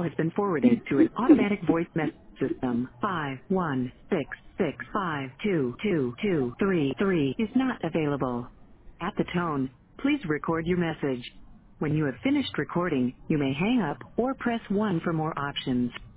has been forwarded to an automatic voice message system. 51665222233 is not available. At the tone, please record your message. When you have finished recording, you may hang up or press 1 for more options.